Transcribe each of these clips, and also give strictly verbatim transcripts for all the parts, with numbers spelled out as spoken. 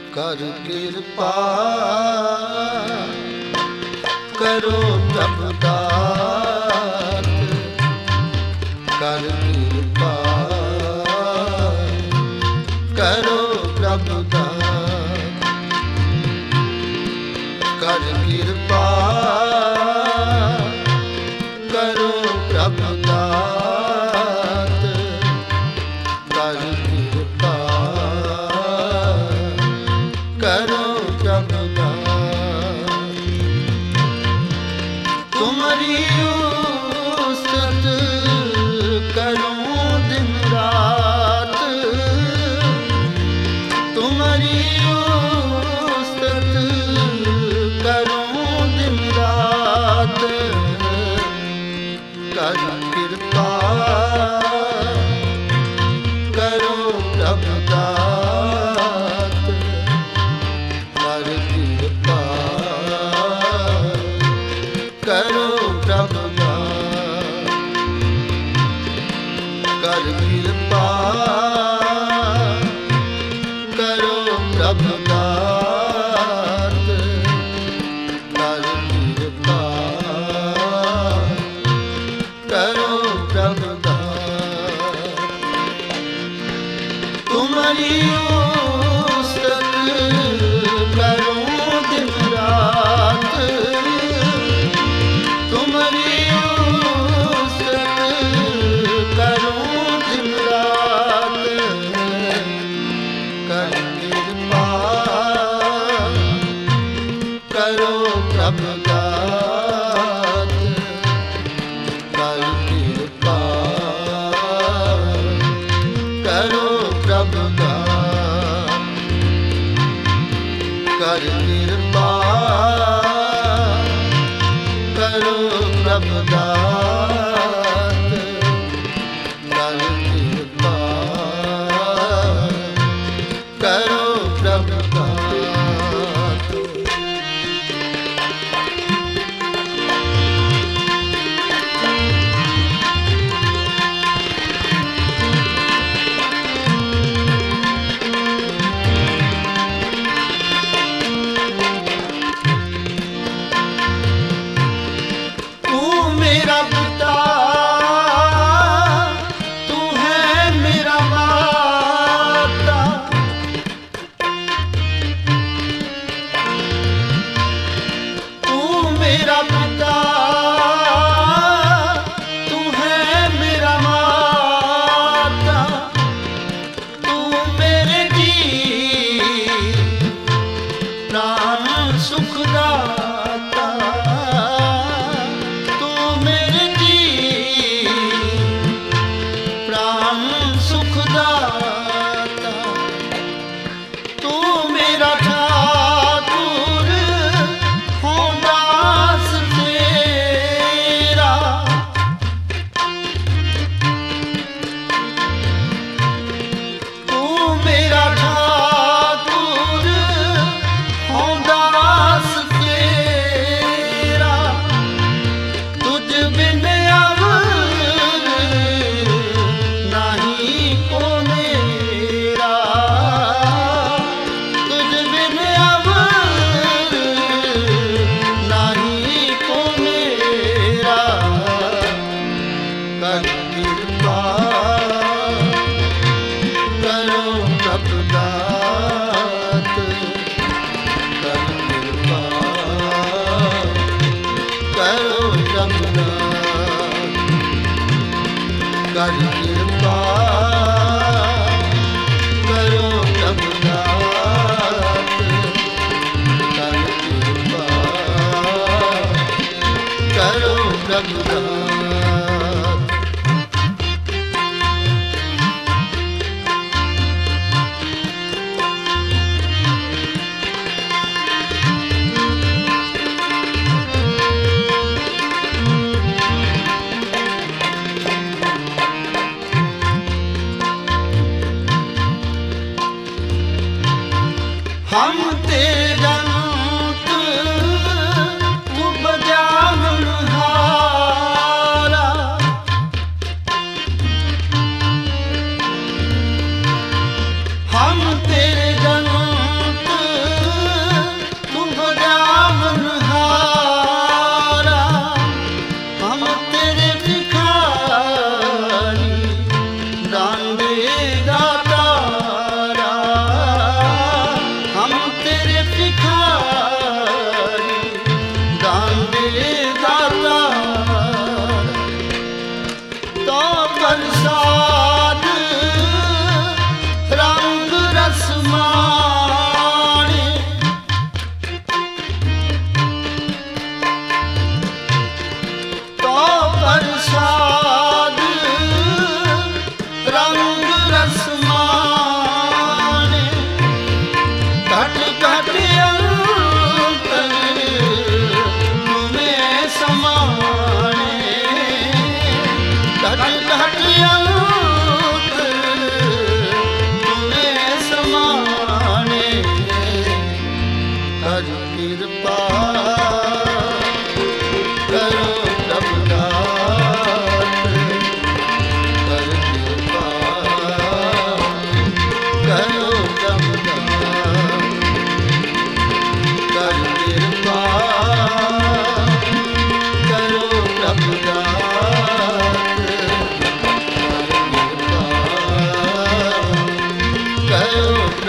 ਕਰ ਕਿਰਪਾ ਕਰੋ ਪ੍ਰਭ ਦਾਤ, ਕਰ ਕਿਰਪਾ ਕਰੋ ਪ੍ਰਭ ਦਾਤ, ਕਰ ਕਿਰਪਾ ਕਰੋ ਪ੍ਰਭ ਦਾਤ, ਕਰ ਕਿਰਪਾ ਕਰੋ ਪ੍ਰਭ ਦਾਤ। ਤੁਮਰੀ ਉਸਤਤ ਕਰੂੰ ਦਿਨ ਰਾਤ, ਤੁਮਰੀ ਉਸਤਤ ਕਰੂੰ ਦਿਨ ਰਾਤ, ਕਰ ਕਿਰਪਾ ਕਰੋ ਪ੍ਰਭ ਦਾਤ, ਕਰ ਕਿਰਪਾ ਕਰੋ ਪ੍ਰਭ ਦਾਤ, ਕਰ ਕਿਰਪਾ ਕਰੋ ਪ੍ਰਭ ਦਾਤ, ਕਰ ਕਿਰਪਾ ਕਰੋ ਪ੍ਰਭ ਦਾਤ। ਤੁਮਰੀ ਉਸਤਤ ਕਰੂੰ ਦਿਨ ਰਾਤ, ਤੁਮਰੀ ਉਸਤਤ ਕਰੂੰ ਦਿਨ ਰਾਤ, ਕਰ ਕਿਰਪਾ ਕਰੋ ਪ੍ਰਭ ਦਾਤ, ਕਰ ਕਿਰਪਾ ਕਰੋ ਪ੍ਰਭ ਦਾਤ, ਕਰ ਕਿਰਪਾ ਕਰੋ ਪ੍ਰਭ ਦਾਤ, ਕਰ ਕਿਰਪਾ ਕਰੋ ਪ੍ਰਭ ਦਾਤ। ਤੂੰ ਮੇਰਾ ਪਿਤਾ, ਤੂੰ ਹੈ ਮੇਰਾ ਮਾਤਾ, ਤੂੰ ਮੇਰਾ ਪਿਤਾ, ਤੂੰ ਹੈ ਮੇਰਾ ਮਾਤਾ, ਤੂੰ ਮੇਰੇ ਜੀ ਪ੍ਰਾਣ ਸੁਖ ਦਾਤਾ, ਤੂੰ ਮੇਰੇ ਜੀ ਪ੍ਰਾਣ ਸੁਖ ਦਾਤਾ, ਤੂੰ ਮੇਰਾ ਠਾਕੁਰ ਹੋਂ ਦਾਸ ਤੇਰਾ, ਤੂੰ ਮੇਰਾ ਠਾਕੁਰ ਹੋਂ ਦਾਸ ਤੇਰਾ, ਤੁਝ ਬਿਨ ਅਵਰ ਨਾਹੀ ਕੋ ਮੇਰਾ, ਤੁਝ ਬਿਨ ਅਵਰ ਨਾਹੀ ਕੋ ਮੇਰਾ, ਕਰ ਕਿਰਪਾ ਕਰੋ ਪ੍ਰਭ ਦਾਤ, ਕਰ ਕਿਰਪਾ ਕਰੋ ਪ੍ਰਭ ਦਾਤ, ਕਰ ਕਿਰਪਾ ਕਰੋ ਪ੍ਰਭ ਦਾਤ, ਕਰ ਕਿਰਪਾ ਕਰੋ ਪ੍ਰਭ ਦਾਤ। हम तेरे जंत उपजावन हारा, हम तेरे जंत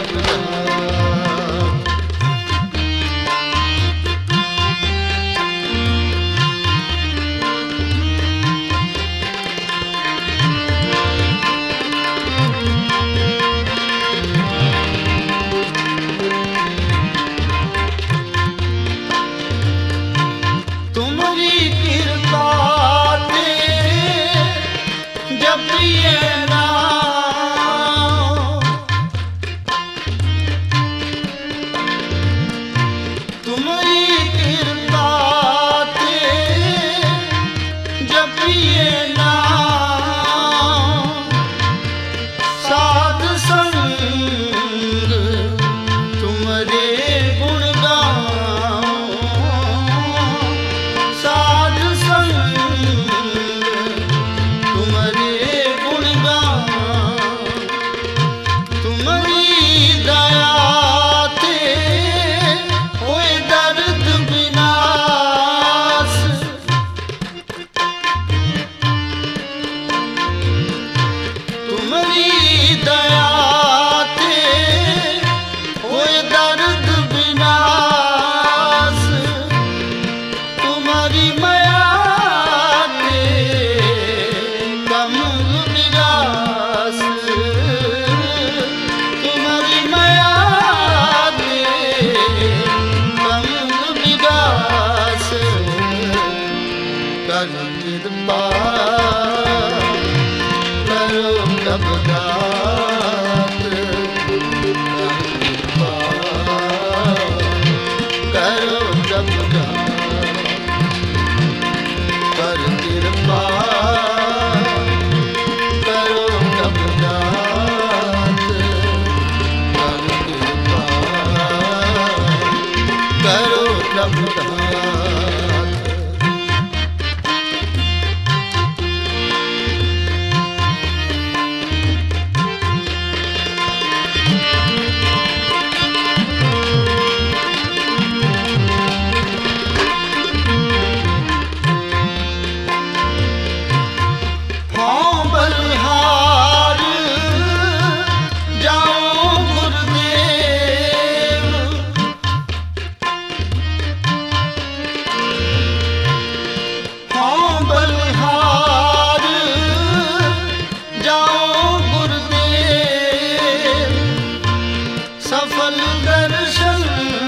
ਪ੍ਰਭੂ ਦਾਤ। ਤੁਮਰੀ ਕਿਰਪਾ ਤੇ ਜਪੀਏ ਨਾਮ, ਤੁਮਰੀ ਕਿਰਪਾ ਤੇ ਜਪੀਏ ਨਾਮ, ਸਾਧ ਸੰਗ ਤੁਮਰੇ ਗੁਣ ਗਾਉ, ਸਾਧ ਸੰਗ ਤੁਮਰੇ ਗੁਣ ਗਾਉ, ਤੁਮਰੀ ਦਇਆ ਤੇ ਹੋਏ ਦਰਦ ਵਿਨਾਸ਼, ਤੁਮਰੀ ਦਇਆ ਤੇ ਹੋਏ ਦਰਦ ਵਿਨਾਸ਼, ਤੁਮਰੀ ਮਾਇਆ ਤੇ ਕਮਲ ਵਿਗਾਸ, ਤੁਮਰੀ ਮਾਇਆ ਤੇ ਕਮਲ ਵਿਗਾਸ, ਕਰ ਕਿਰਪਾ ਕਰੋ ਪ੍ਰਭੂ ਦਾਤ, ਕਰੋ ਪ੍ਰਭੂ ਦਾਤ, ਕਰ ਕਿਰਪਾ ਕਰੋ ਪ੍ਰਭੂ ਦਾਤ, ਕਰ ਕਿਰਪਾ ਕਰੋ ਪ੍ਰਭੂ ਦਾਤ। ਹਾਂ ਬਲਿਹਾਰ ਜਾਓ ਗੁਰਦੇਵ, ਹਾਂ ਬਲਿਹਾਰ ਜਾਓ ਗੁਰਦੇਵ, ਸਫਲ ਦਰਸ਼ਨ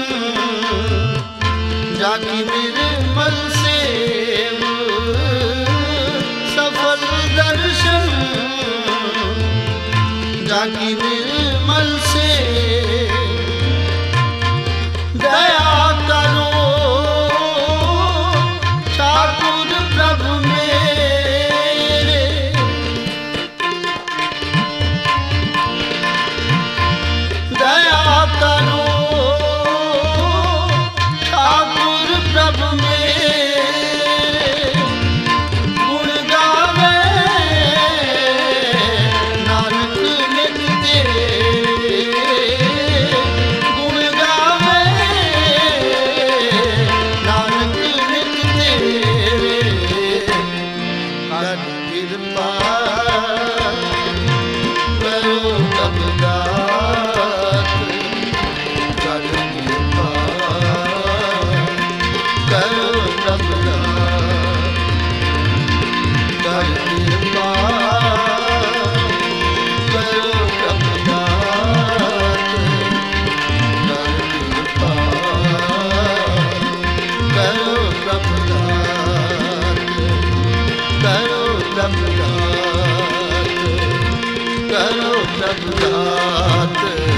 ਜਾਕੀ ਨਿਰਮਲ ਸੇਵ, ਸਫਲ ਦਰਸ਼ਨ ਜਾਕੀ ਨਿਰਮਲ ਸੇਵ, ਦਇਆ ਕਰੋ ਠਾਕੁਰ ਪ੍ਰਭੂ ਮੇਰੇ, ਦਇਆ ਕਰੋ ਠਾਕੁਰ ਪ੍ਰਭੂ ਮੇਰੇ, ਗੁਣ ਗਾਵੇ ਨਾਨਕ ਨਿਤ ਤੇਰੇ, ਗੁਣ ਗਾਵੇ ਨਾਨਕ ਨਿਤ ਤੇਰੇ, ਕਰ ਕਿਰਪਾ ਕਰੋ ਪ੍ਰਭੂ ਦਾਤ, ਕਰ ਕਿਰਪਾ ਕਰੋ ਪ੍ਰਭੂ ਦਾਤ, ਕਰ ਕਿਰਪਾ ਕਰੋ ਪ੍ਰਭੂ ਦਾਤ, ਕਰ ਕਿਰਪਾ ਕਰੋ ਪ੍ਰਭੂ ਦਾਤ, ਕਰੋ ਪ੍ਰਭੂ ਦਾਤ, ਕਰੋ ਪ੍ਰਭੂ ਦਾਤ।